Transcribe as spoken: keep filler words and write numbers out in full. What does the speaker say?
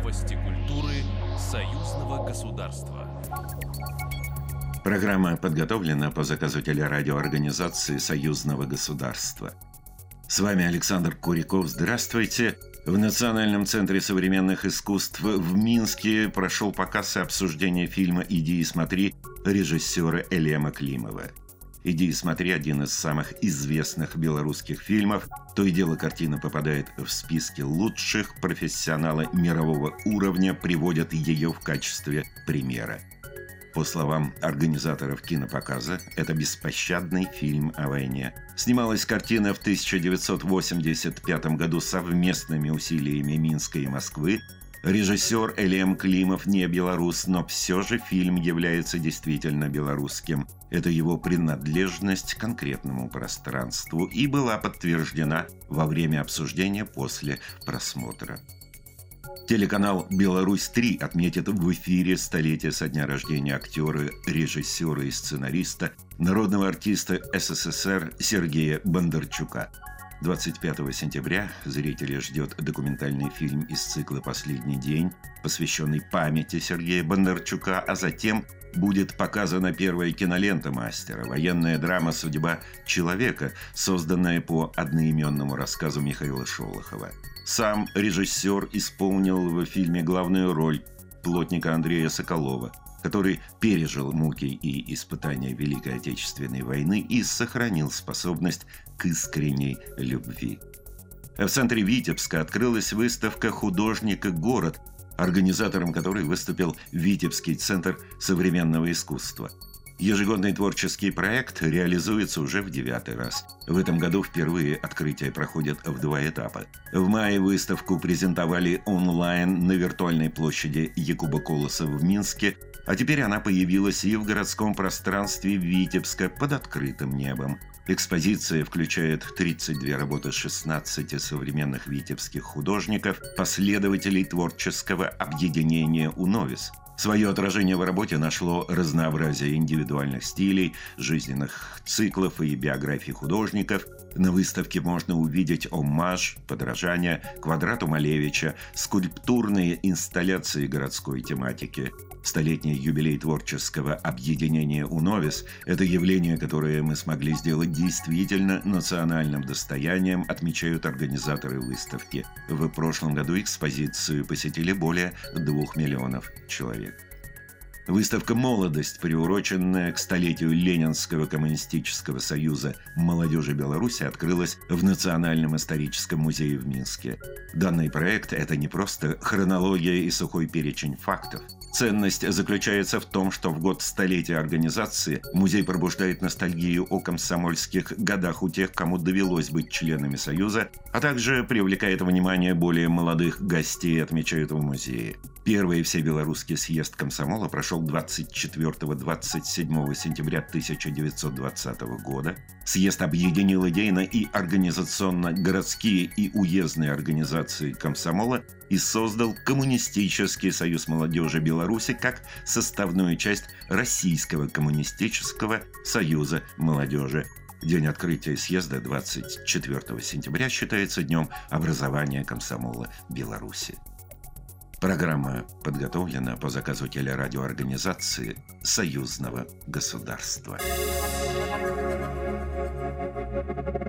Новости культуры союзного государства. Программа подготовлена по заказу телерадиоорганизации союзного государства. С вами Александр Куриков. Здравствуйте. В Национальном центре современных искусств в Минске прошел показ и обсуждение фильма «Иди и смотри» режиссера Элема Климова. «Иди и смотри» – один из самых известных белорусских фильмов. То и дело картина попадает в списки лучших. Профессионалы мирового уровня приводят ее в качестве примера. По словам организаторов кинопоказа, это беспощадный фильм о войне. Снималась картина в тысяча девятьсот восемьдесят пятом году совместными усилиями Минска и Москвы. Режиссер Элем Климов не белорус, но все же фильм является действительно белорусским. Это его принадлежность к конкретному пространству и была подтверждена во время обсуждения после просмотра. Телеканал «Беларусь-три» отметит в эфире столетие со дня рождения актера, режиссера и сценариста, народного артиста СССР Сергея Бондарчука. двадцать пятого сентября зрителей ждет документальный фильм из цикла «Последний день», посвященный памяти Сергея Бондарчука, а затем будет показана первая кинолента мастера – военная драма «Судьба человека», созданная по одноименному рассказу Михаила Шолохова. Сам режиссер исполнил в фильме главную роль плотника Андрея Соколова, который пережил муки и испытания Великой Отечественной войны и сохранил способность к искренней любви. В центре Витебска открылась выставка «Художник и город», организатором которой выступил Витебский центр современного искусства. Ежегодный творческий проект реализуется уже в девятый раз. В этом году впервые открытие проходит в два этапа. В мае выставку презентовали онлайн на виртуальной площади Якуба Колоса в Минске, а теперь она появилась и в городском пространстве Витебска под открытым небом. Экспозиция включает тридцать две работы шестнадцати современных витебских художников, последователей творческого объединения «Уновис». Свое отражение в работе нашло разнообразие индивидуальных стилей, жизненных циклов и биографий художников. На выставке можно увидеть оммаж, подражание Квадрату Малевича, скульптурные инсталляции городской тематики. Столетний юбилей творческого объединения «Уновис» – это явление, которое мы смогли сделать действительно национальным достоянием, отмечают организаторы выставки. В прошлом году экспозицию посетили более двух миллионов человек. Выставка «Молодость», приуроченная к столетию Ленинского коммунистического союза молодежи Беларуси, открылась в Национальном историческом музее в Минске. Данный проект – это не просто хронология и сухой перечень фактов. Ценность заключается в том, что в год столетия организации музей пробуждает ностальгию о комсомольских годах у тех, кому довелось быть членами Союза, а также привлекает внимание более молодых гостей, отмечают в музее. Первый всебелорусский съезд комсомола прошел двадцать четвёртого — двадцать седьмого сентября тысяча девятьсот двадцатого года. Съезд объединил идейно и организационно городские и уездные организации комсомола и создал Коммунистический союз молодежи Беларуси как составную часть Российского коммунистического союза молодежи. День открытия съезда двадцать четвёртого сентября считается днем образования комсомола Беларуси. Программа подготовлена по заказу телерадиоорганизации союзного государства.